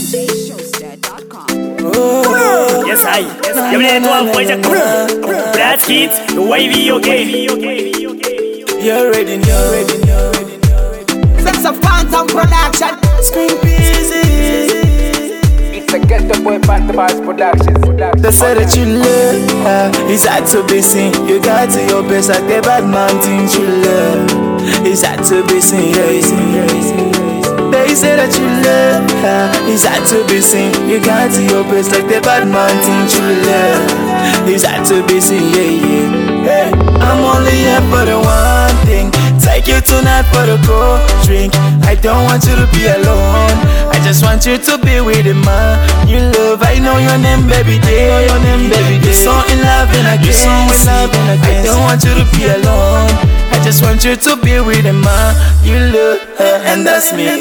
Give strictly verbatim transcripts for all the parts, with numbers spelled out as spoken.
j showster dot com. Yes, I. You need to avoid the Brad Kids, the wavy, okay. You're ready, you're ready, you're ready, you're ready. Sex of Phantom Production. Scream busy. It's a Get the Boy Phantom Boys Production. They say that you love is hard to be seen. You got to your best like the bad mountain. You love is hard to be seen. They say that you love is hard to be seen. You got to your best like the bad mountain. You love is hard to be seen. Yeah, yeah. Hey, I'm only here for the one thing. Take you tonight for the cold drink. I don't want you to be alone. I just want you to be with the man you love. I know your name, baby. Day, know your name, baby. You're so in love and I guess. I don't want you to be alone. I just want you to be with the man you love, and that's me.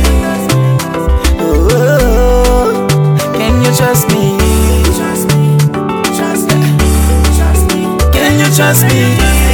Oh, can you trust me? Can you trust me?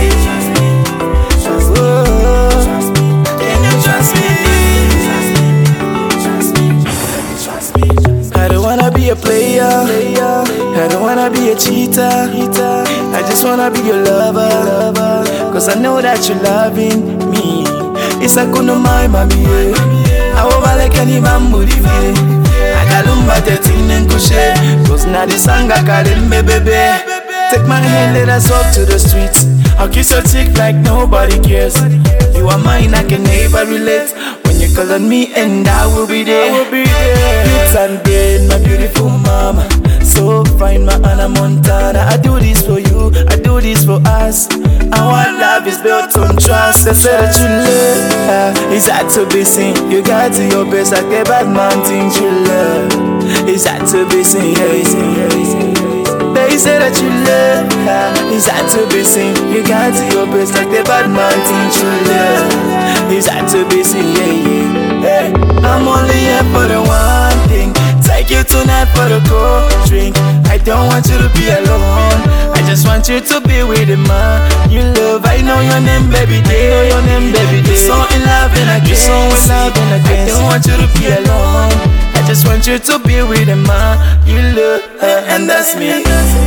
I don't wanna be a player, I don't wanna be a cheater. I just wanna be your lover, cause I know that you're loving me. It's a kuno my mami, I over like any bamboo. I got lumba thirteen and kushe, cause now the song I call it me baby. Take my hand, let us walk to the streets. I'll kiss your cheek like nobody cares. You are mine, I can never relate. When you call on me and I will be there. I will be there. Bits and dead, my beautiful mama. So fine, my Anna Montana. I do this for you, I do this for us. Our love is built on trust. They say that you love is hard to be seen. You got to your best like the bad mountain. You love is hard to be seen. They say that you love is hard to be seen. You got to your best like the bad mountain. You love is hard to be seen. Yeah, yeah. Hey, I'm only here for the one thing. Take you tonight for the cold drink. I don't want you to be alone. I just want you to be with the man you love. I know your name, baby. They know your name, baby. You're so in love and I guess. So in love and I guess. I don't want you to be alone. I just want you to be with the man you love, and that's me.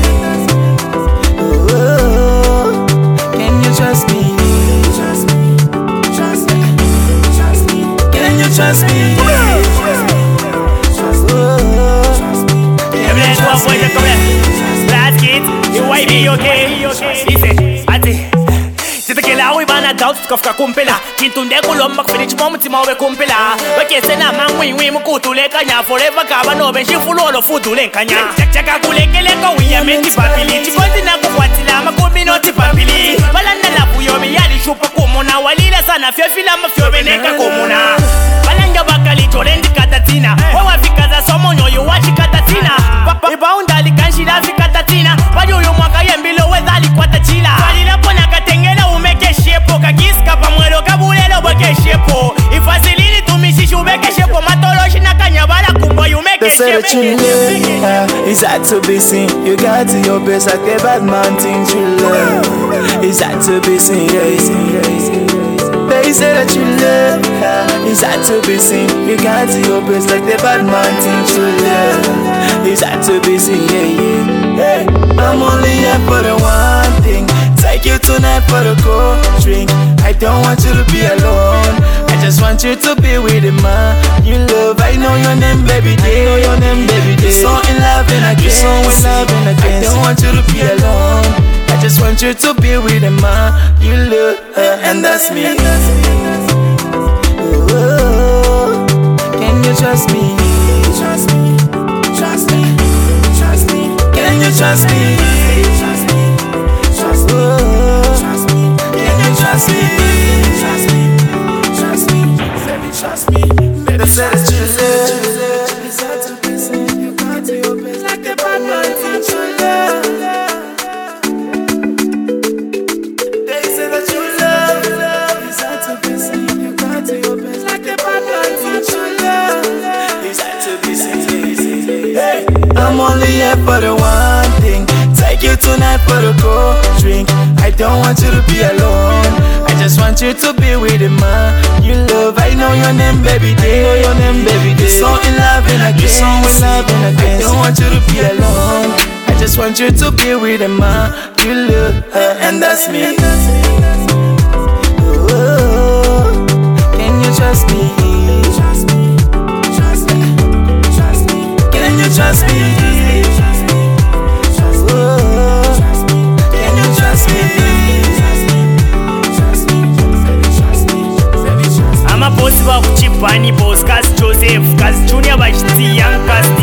Oh, can you trust me? Trust me, trust me, trust me. Can you trust me? Trust me. Every day, one boy, you come here. Brad Kids, you why be okay? Listen, ati. Sitakela wibana doubt tukafika kumpela kintunde kulomba kufinichi momutima we kumpela bakese na mangwingwi mukutuleka nya forever kaba no benshi fulolo fuduleka nya chaka kulekeleka wiyamenti papili chikondi na kukwatila makumbi noti papili balanda la buyomi yali shupa kumuna walila sana fyofila mafyo beneka kumuna balanga bakali tolendi katatina wewa fikaza somonyo yuwachi katatina ibaunda likanshila fikatatina bayuyu mwaka yembilo wezali kwatachila walila pona katengela umeke shepo kakiska pamwelo kabulelo bweke shepo ifasilini tumishishi ubeke shepo matoloshi na kanyabala kumbo yumeke shepo. They say that you love is hard to be seen. You got to your best like the bad mountain. You love is hard to be seen. They say that you love is hard to be seen. You got to your best like the bad mountain. You love is hard to be seen. Yeah, yeah. Hey, I'm only here for the one thing. Take you tonight for the cold drink. I don't want you to be alone. I just want you to be with the man you love. I know your name, baby. They know your name, baby. You're so in love and I guess. So in love and I guess. I don't want you to be alone. I just want you to be with the man you love, and that's me. Oh, can you trust me? Trust me, trust me, trust me. Can you trust me? Trust me. Trust me, trust me, can you trust me? Trust me, trust me, baby, trust me. Baby, say that you love is hard to be seen. You got to your best like the bad mountain. You love. They say that you love is hard to be seen. You got to your best like the bad mountain. You love. It's hard to be seen. Hey, I'm only here for the one thing. Take you tonight for the cold drink. I don't want you to be alone. I just want you to be with the man you love. I know your name, baby. They know your name, baby. You're so in love and I guess. loving again. I don't want you to be alone. I just want you to be with a man you love, uh, and that's me. Oh, can you trust me? Trust me, trust me, trust me. Can you trust me? Oh, can you trust me? I'm a boss, but Chipani boss, Cause Joseph, Cause Junior, but young Cause